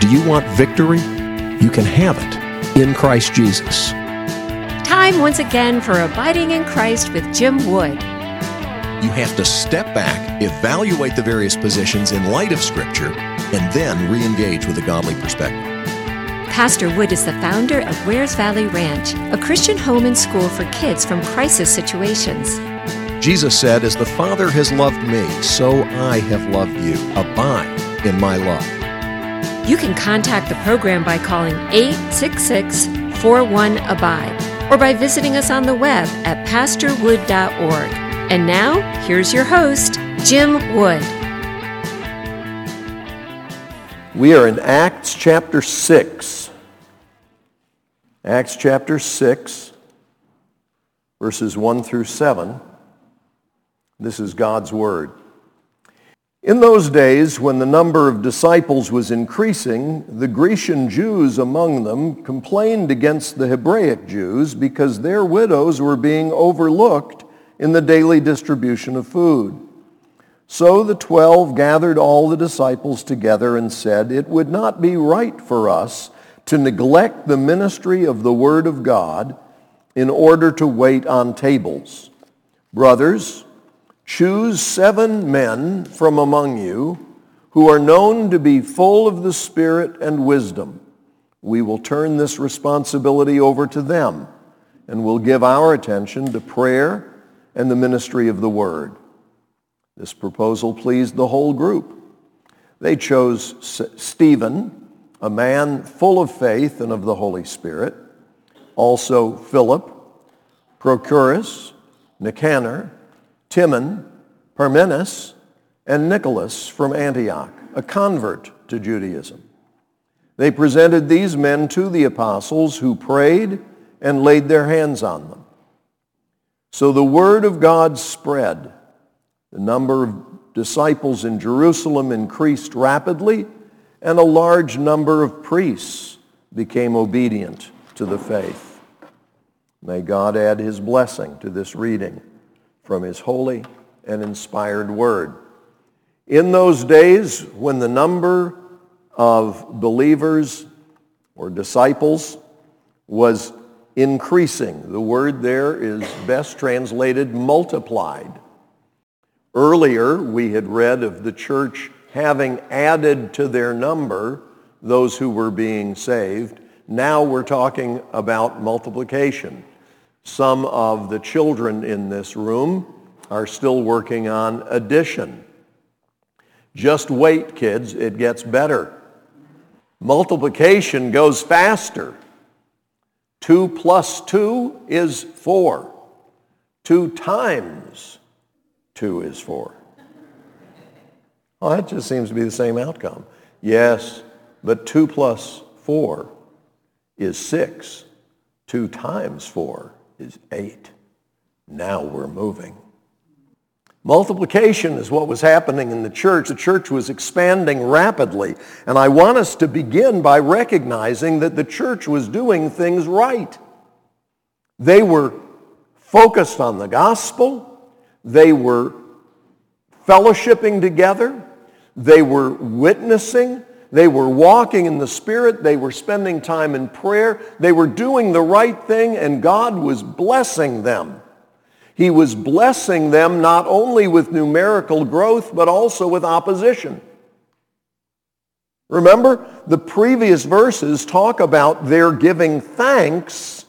Do you want victory? You can have it in Christ Jesus. Time once again for Abiding in Christ with Jim Wood. You have to step back, evaluate the various positions in light of Scripture, and then re-engage with a godly perspective. Pastor Wood is the founder of Wares Valley Ranch, a Christian home and school for kids from crisis situations. Jesus said, "As the Father has loved me, so I have loved you. Abide in my love." You can contact the program by calling 866-41-ABIDE or by visiting us on the web at pastorwood.org. And now, here's your host, Jim Wood. We are in Acts chapter 6. Acts chapter 6, verses 1 through 7. This is God's Word. In those days, when the number of disciples was increasing, the Grecian Jews among them complained against the Hebraic Jews because their widows were being overlooked in the daily distribution of food. So the 12 gathered all the disciples together and said, "It would not be right for us to neglect the ministry of the Word of God in order to wait on tables. Brothers, choose 7 men from among you who are known to be full of the Spirit and wisdom. We will turn this responsibility over to them, and will give our attention to prayer and the ministry of the Word." This proposal pleased the whole group. They chose Stephen, a man full of faith and of the Holy Spirit, also Philip, Prochorus, Nicanor, Timon, Parmenas, and Nicholas from Antioch, a convert to Judaism. They presented these men to the apostles, who prayed and laid their hands on them. So the word of God spread. The number of disciples in Jerusalem increased rapidly, and a large number of priests became obedient to the faith. May God add his blessing to this reading from his holy and inspired word. In those days, when the number of believers or disciples was increasing, the word there is best translated multiplied. Earlier, we had read of the church having added to their number those who were being saved. Now we're talking about multiplication. Some of the children in this room are still working on addition. Just wait, kids, it gets better. Multiplication goes faster. 2 plus 2 is 4. 2 times 2 is 4. Well, that just seems to be the same outcome. Yes, but 2 plus 4 is 6. 2 times 4 is 8. Now we're moving. Multiplication is what was happening in the church. The church was expanding rapidly. And I want us to begin by recognizing that the church was doing things right. They were focused on the gospel. They were fellowshipping together. They were witnessing. They were walking in the Spirit. They were spending time in prayer. They were doing the right thing, and God was blessing them. He was blessing them not only with numerical growth, but also with opposition. Remember, the previous verses talk about their giving thanks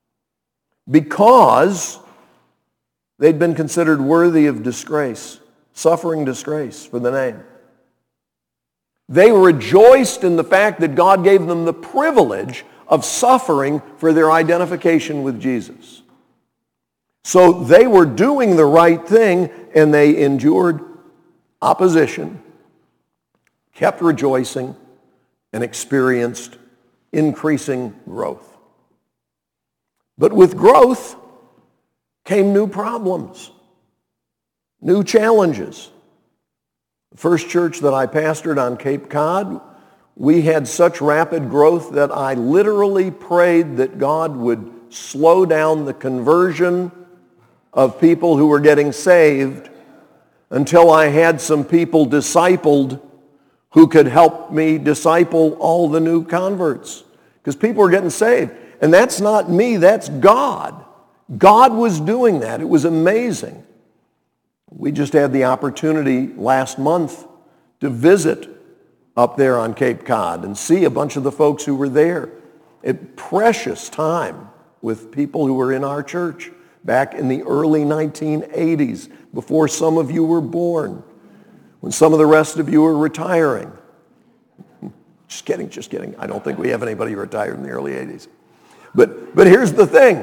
because they'd been considered worthy of disgrace, suffering disgrace for the name. They rejoiced in the fact that God gave them the privilege of suffering for their identification with Jesus. So they were doing the right thing, and they endured opposition, kept rejoicing, and experienced increasing growth. But with growth came new problems, new challenges. The first church that I pastored on Cape Cod, we had such rapid growth that I literally prayed that God would slow down the conversion of people who were getting saved until I had some people discipled who could help me disciple all the new converts, because people were getting saved. And that's not me, that's God. God was doing that. It was amazing. We just had the opportunity last month to visit up there on Cape Cod and see a bunch of the folks who were there. A precious time with people who were in our church back in the early 1980s, before some of you were born, when some of the rest of you were retiring. Just kidding. I don't think we have anybody retired in the early 80s. But here's the thing.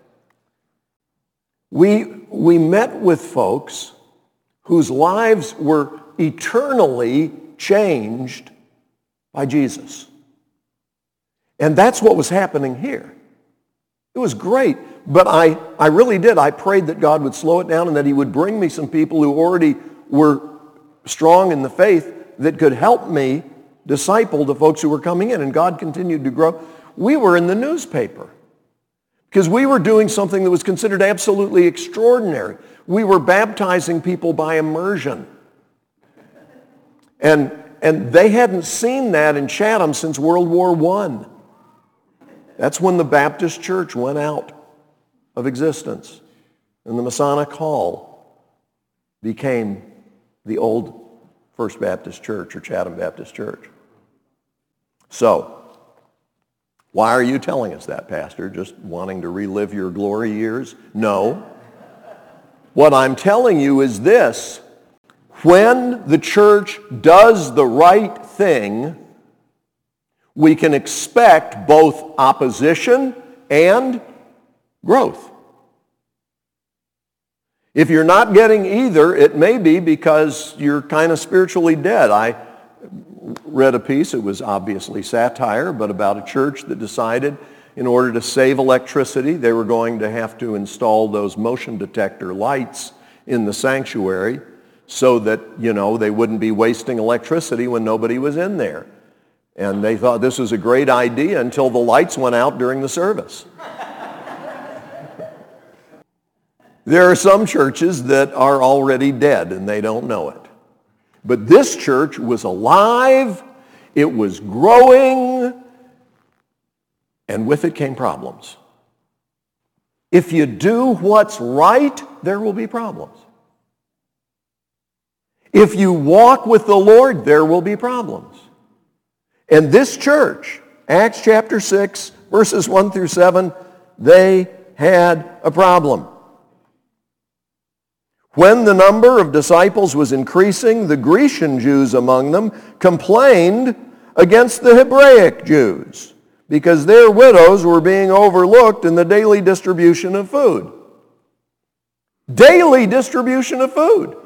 We met with folks whose lives were eternally changed by Jesus. And that's what was happening here. It was great, but I really did. I prayed that God would slow it down and that he would bring me some people who already were strong in the faith that could help me disciple the folks who were coming in. And God continued to grow. We were in the newspaper because we were doing something that was considered absolutely extraordinary. We were baptizing people by immersion. And they hadn't seen that in Chatham since World War I. That's when the Baptist church went out of existence. And the Masonic Hall became the old First Baptist Church or Chatham Baptist Church. So, why are you telling us that, Pastor? Just wanting to relive your glory years? No. What I'm telling you is this. When the church does the right thing, we can expect both opposition and growth. If you're not getting either, it may be because you're kind of spiritually dead. I read a piece, it was obviously satire, but about a church that decided in order to save electricity, they were going to have to install those motion detector lights in the sanctuary so that, they wouldn't be wasting electricity when nobody was in there. And they thought this was a great idea until the lights went out during the service. There are some churches that are already dead and they don't know it. But this church was alive, it was growing, and with it came problems. If you do what's right, there will be problems. If you walk with the Lord, there will be problems. And this church, Acts chapter 6, verses 1 through 7, they had a problem. When the number of disciples was increasing, the Grecian Jews among them complained against the Hebraic Jews because their widows were being overlooked in the daily distribution of food. Daily distribution of food.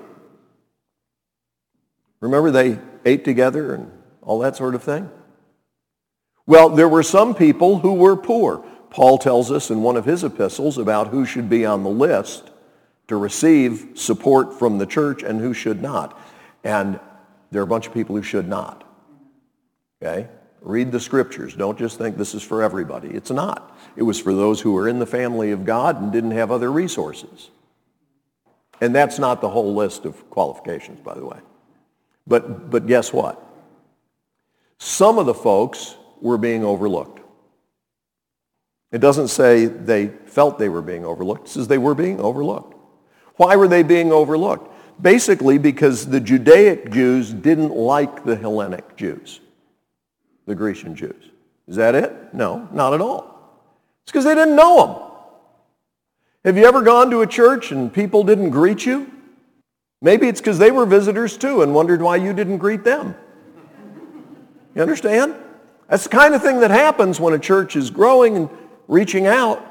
Remember they ate together and all that sort of thing? Well, there were some people who were poor. Paul tells us in one of his epistles about who should be on the list to receive support from the church and who should not. And there are a bunch of people who should not. Okay? Read the scriptures. Don't just think this is for everybody. It's not. It was for those who were in the family of God and didn't have other resources. And that's not the whole list of qualifications, by the way. But guess what? Some of the folks were being overlooked. It doesn't say they felt they were being overlooked. It says they were being overlooked. Why were they being overlooked? Basically because the Judaic Jews didn't like the Hellenic Jews, the Grecian Jews. Is that it? No, not at all. It's because they didn't know them. Have you ever gone to a church and people didn't greet you? Maybe it's because they were visitors too and wondered why you didn't greet them. You understand? That's the kind of thing that happens when a church is growing and reaching out.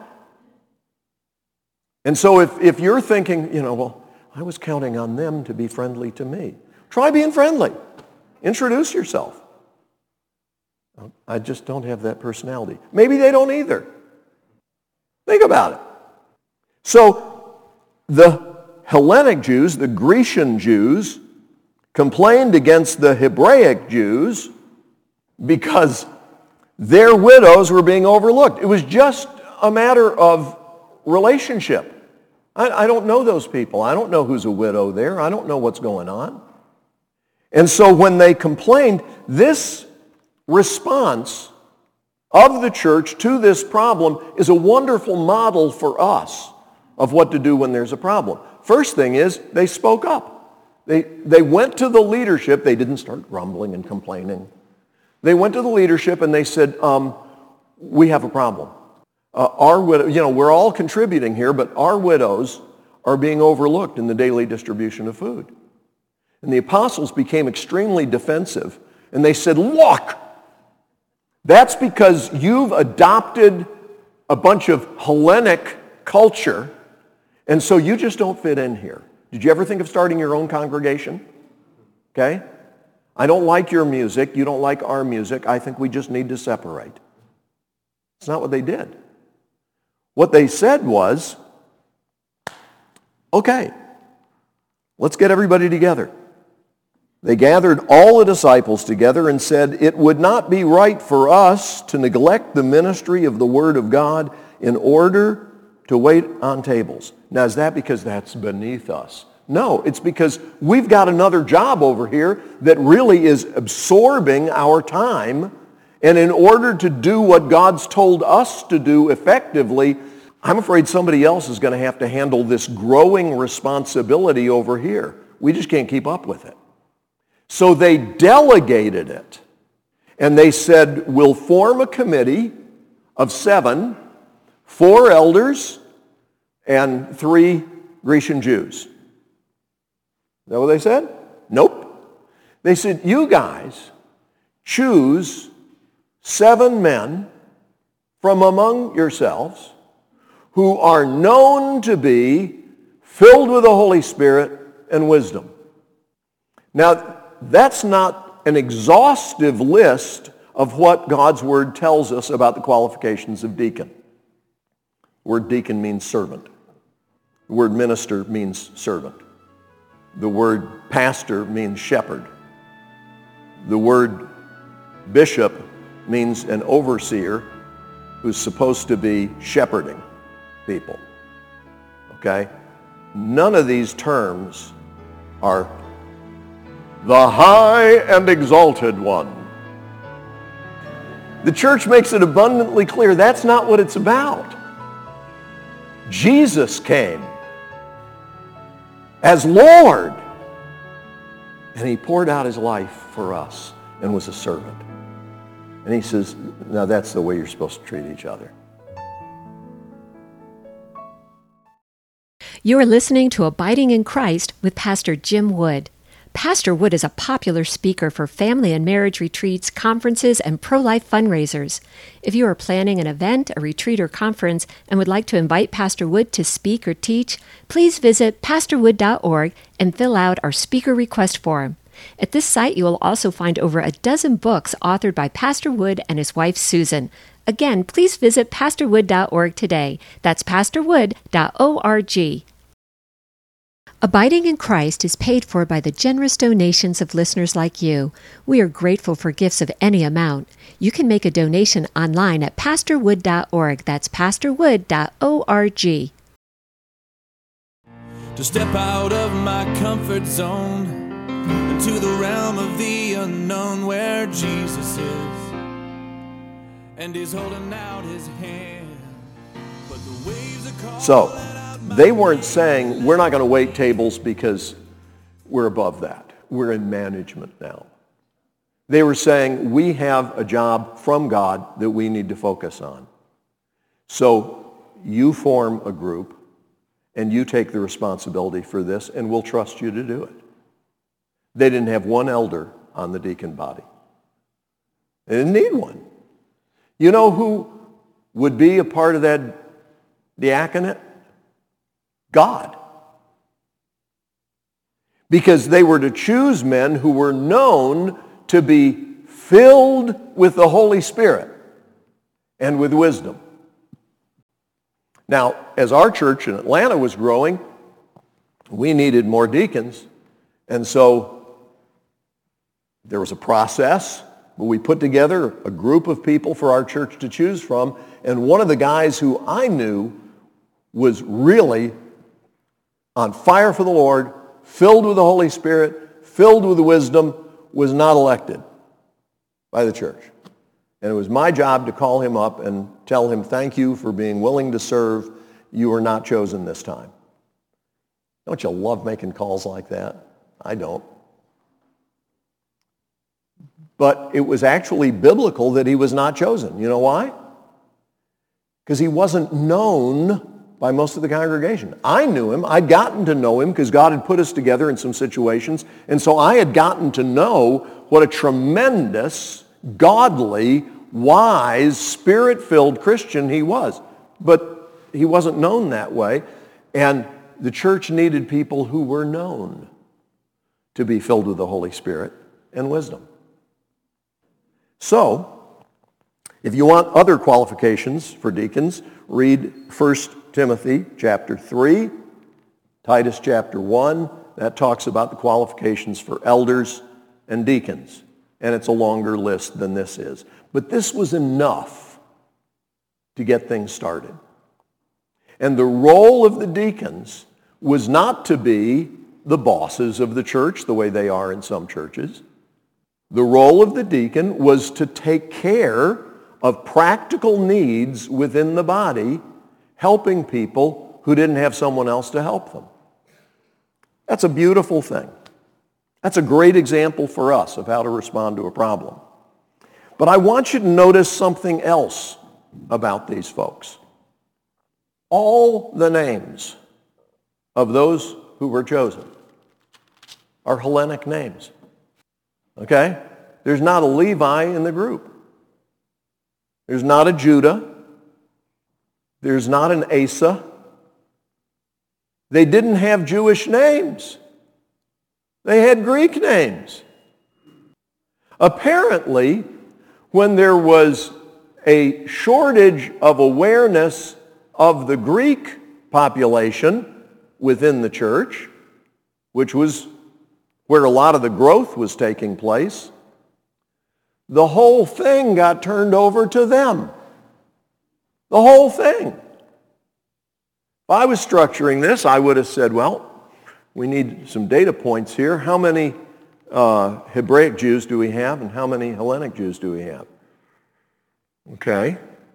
And so if you're thinking, well, I was counting on them to be friendly to me. Try being friendly. Introduce yourself. I just don't have that personality. Maybe they don't either. Think about it. So the Hellenic Jews, the Grecian Jews, complained against the Hebraic Jews because their widows were being overlooked. It was just a matter of relationship. I don't know those people. I don't know who's a widow there. I don't know what's going on. And so when they complained, this response of the church to this problem is a wonderful model for us of what to do when there's a problem. First thing is they spoke up. They went to the leadership. They didn't start grumbling and complaining. They went to the leadership and they said, we have a problem. Our widow, we're all contributing here, but our widows are being overlooked in the daily distribution of food. And the apostles became extremely defensive. And they said, look, that's because you've adopted a bunch of Hellenic culture, and so you just don't fit in here. Did you ever think of starting your own congregation? Okay? I don't like your music. You don't like our music. I think we just need to separate. It's not what they did. What they said was, okay, let's get everybody together. They gathered all the disciples together and said, it would not be right for us to neglect the ministry of the Word of God in order to wait on tables. Now, is that because that's beneath us? No, it's because we've got another job over here that really is absorbing our time. And in order to do what God's told us to do effectively, I'm afraid somebody else is going to have to handle this growing responsibility over here. We just can't keep up with it. So they delegated it. And they said, we'll form a committee of 7, 4 elders, and 3 Grecian Jews. Is that what they said? Nope. They said, you guys choose 7 men from among yourselves who are known to be filled with the Holy Spirit and wisdom. Now, that's not an exhaustive list of what God's Word tells us about the qualifications of deacon. The word deacon means servant. The word minister means servant. The word pastor means shepherd. The word bishop means an overseer who's supposed to be shepherding people. Okay? None of these terms are the high and exalted one. The church makes it abundantly clear that's not what it's about. Jesus came as Lord, and he poured out his life for us and was a servant. And he says, now that's the way you're supposed to treat each other. You are listening to Abiding in Christ with Pastor Jim Wood. Pastor Wood is a popular speaker for family and marriage retreats, conferences, and pro-life fundraisers. If you are planning an event, a retreat, or conference and would like to invite Pastor Wood to speak or teach, please visit pastorwood.org and fill out our speaker request form. At this site, you will also find over a dozen books authored by Pastor Wood and his wife, Susan. Again, please visit pastorwood.org today. That's pastorwood.org. Abiding in Christ is paid for by the generous donations of listeners like you. We are grateful for gifts of any amount. You can make a donation online at pastorwood.org. That's pastorwood.org. To step out of my comfort zone into the realm of the unknown where Jesus is, and he's holding out his hand, but the waves are calling. So, they weren't saying, we're not going to wait tables because we're above that. We're in management now. They were saying, we have a job from God that we need to focus on. So you form a group and you take the responsibility for this and we'll trust you to do it. They didn't have one elder on the deacon body. They didn't need one. You know who would be a part of that diaconate? God. Because they were to choose men who were known to be filled with the Holy Spirit and with wisdom. Now, as our church in Atlanta was growing, we needed more deacons. And so there was a process. We put together a group of people for our church to choose from. And one of the guys who I knew was really on fire for the Lord, filled with the Holy Spirit, filled with wisdom, was not elected by the church. And it was my job to call him up and tell him, thank you for being willing to serve. You were not chosen this time. Don't you love making calls like that? I don't. But it was actually biblical that he was not chosen. You know why? Because he wasn't known by most of the congregation. I knew him. I'd gotten to know him because God had put us together in some situations. And so I had gotten to know what a tremendous, godly, wise, spirit-filled Christian he was. But he wasn't known that way. And the church needed people who were known to be filled with the Holy Spirit and wisdom. So, if you want other qualifications for deacons, read 1 Timothy chapter 3, Titus chapter 1. That talks about the qualifications for elders and deacons. And it's a longer list than this is. But this was enough to get things started. And the role of the deacons was not to be the bosses of the church, the way they are in some churches. The role of the deacon was to take care of practical needs within the body, helping people who didn't have someone else to help them. That's a beautiful thing. That's a great example for us of how to respond to a problem. But I want you to notice something else about these folks. All the names of those who were chosen are Hellenic names. Okay? There's not a Levi in the group. There's not a Judah. There's not an Asa. They didn't have Jewish names. They had Greek names. Apparently, when there was a shortage of awareness of the Greek population within the church, which was where a lot of the growth was taking place, the whole thing got turned over to them. The whole thing. If I was structuring this, I would have said, well, we need some data points here. How many Hebraic Jews do we have, and how many Hellenic Jews do we have? Okay.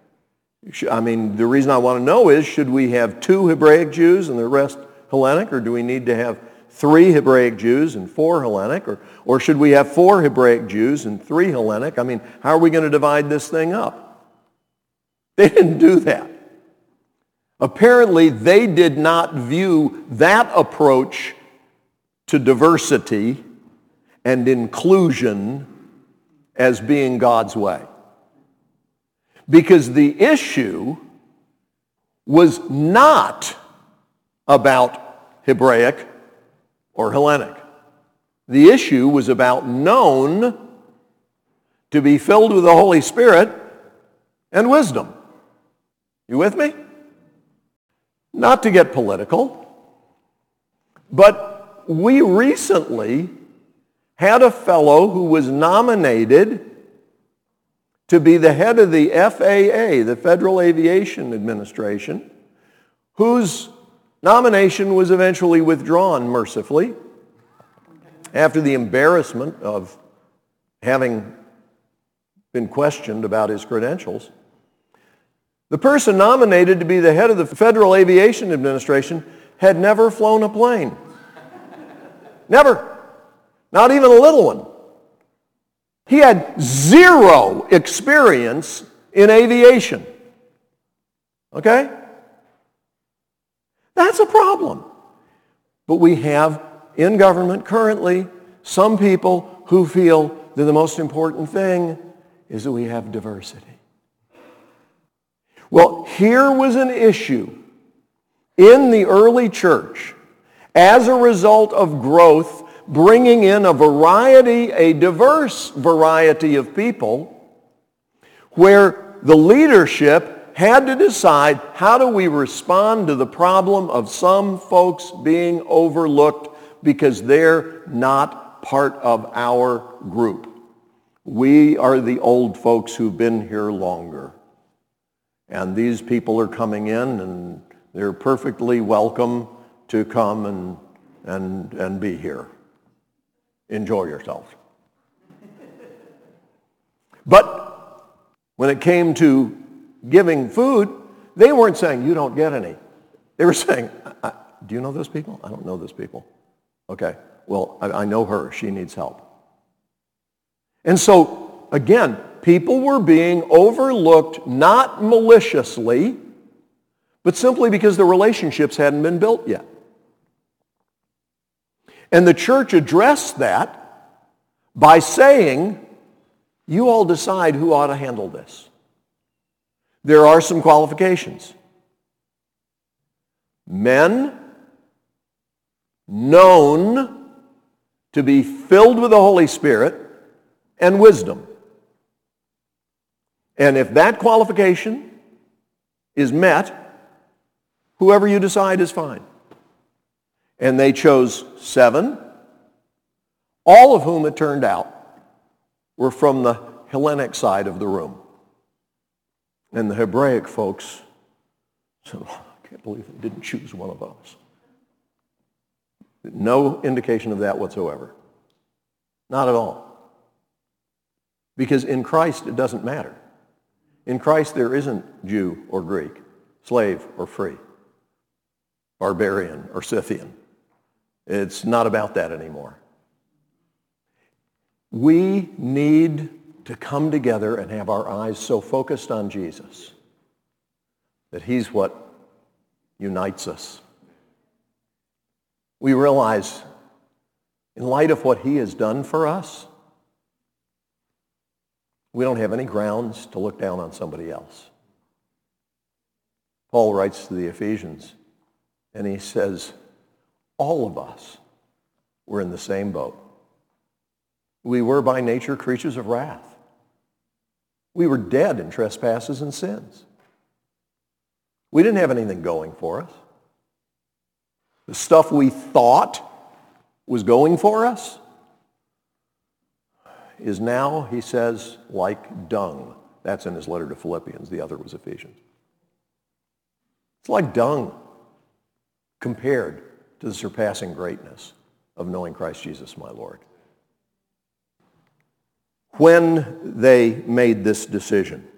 I mean, the reason I want to know is, should we have 2 Hebraic Jews and the rest Hellenic, or do we need to have 3 Hebraic Jews and 4 Hellenic, or should we have 4 Hebraic Jews and 3 Hellenic? I mean, how are we going to divide this thing up? They didn't do that. Apparently, they did not view that approach to diversity and inclusion as being God's way. Because the issue was not about Hebraic or Hellenic. The issue was about known to be filled with the Holy Spirit and wisdom. You with me? Not to get political, but we recently had a fellow who was nominated to be the head of the FAA, the Federal Aviation Administration, whose nomination was eventually withdrawn mercifully after the embarrassment of having been questioned about his credentials. The person nominated to be the head of the Federal Aviation Administration had never flown a plane. Never. Not even a little one. He had 0 experience in aviation. Okay? That's a problem. But we have in government currently some people who feel that the most important thing is that we have diversity. Well, here was an issue in the early church as a result of growth, bringing in a diverse variety of people, where the leadership had to decide, how do we respond to the problem of some folks being overlooked because they're not part of our group? We are the old folks who've been here longer. And these people are coming in, and they're perfectly welcome to come and be here. enjoy yourselves. But when it came to giving food, they weren't saying, you don't get any. They were saying, do you know those people? I don't know those people. Okay, well, I know her. She needs help. And so, again, people were being overlooked not maliciously, but simply because the relationships hadn't been built yet. And the church addressed that by saying, you all decide who ought to handle this. There are some qualifications. Men known to be filled with the Holy Spirit and wisdom. And if that qualification is met, whoever you decide is fine. And they chose 7, all of whom, it turned out, were from the Hellenic side of the room. And the Hebraic folks said, oh, I can't believe they didn't choose one of us. No indication of that whatsoever. Not at all. Because in Christ, it doesn't matter. In Christ, there isn't Jew or Greek, slave or free, barbarian or Scythian. It's not about that anymore. We need to come together and have our eyes so focused on Jesus that he's what unites us. We realize, in light of what he has done for us, we don't have any grounds to look down on somebody else. Paul writes to the Ephesians, and he says, all of us were in the same boat. We were by nature creatures of wrath. We were dead in trespasses and sins. We didn't have anything going for us. The stuff we thought was going for us is now, he says, like dung. That's in his letter to Philippians. The other was Ephesians. It's like dung compared to the surpassing greatness of knowing Christ Jesus my Lord. When they made this decision,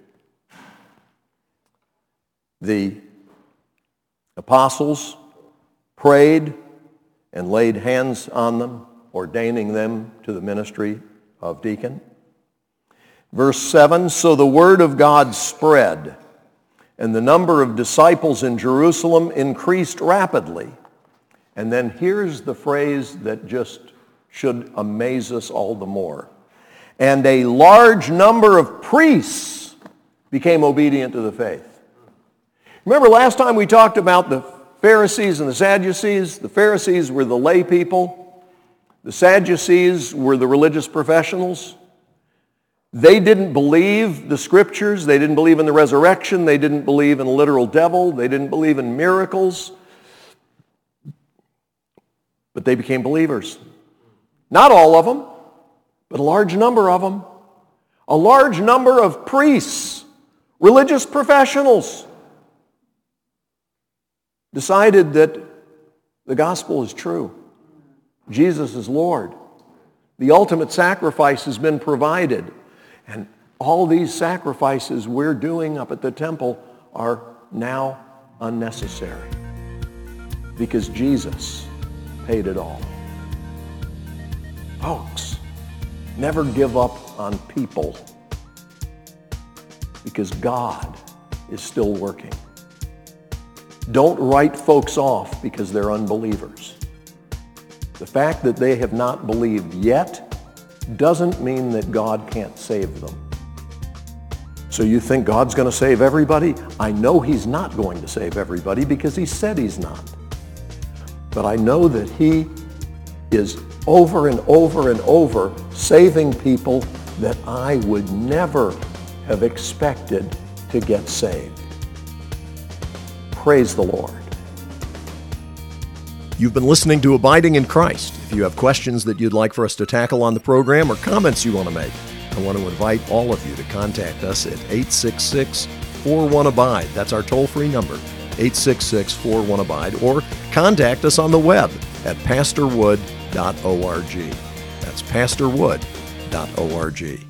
the apostles prayed and laid hands on them, ordaining them to the ministry of deacon. Verse 7, so the word of God spread, and the number of disciples in Jerusalem increased rapidly. And then here's the phrase that just should amaze us all the more. And a large number of priests became obedient to the faith. Remember last time we talked about the Pharisees and the Sadducees? The Pharisees were the lay people. The Sadducees were the religious professionals. They didn't believe the scriptures. They didn't believe in the resurrection. They didn't believe in a literal devil. They didn't believe in miracles. But they became believers. Not all of them, but a large number of them. A large number of priests, religious professionals, decided that the gospel is true. Jesus is Lord. The ultimate sacrifice has been provided. And all these sacrifices we're doing up at the temple are now unnecessary because Jesus paid it all. Folks, never give up on people because God is still working. Don't write folks off because they're unbelievers. The fact that they have not believed yet doesn't mean that God can't save them. So you think God's going to save everybody? I know he's not going to save everybody because he said he's not. But I know that he is over and over and over saving people that I would never have expected to get saved. Praise the Lord. You've been listening to Abiding in Christ. If you have questions that you'd like for us to tackle on the program or comments you want to make, I want to invite all of you to contact us at 866-41-ABIDE. That's our toll-free number, 866-41-ABIDE, or contact us on the web at pastorwood.org. That's That's pastorwood.org.